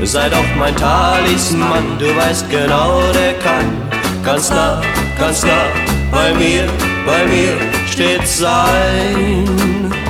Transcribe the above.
sei doch mein Talisman. Du weißt genau, der kann ganz nah bei mir stets sein.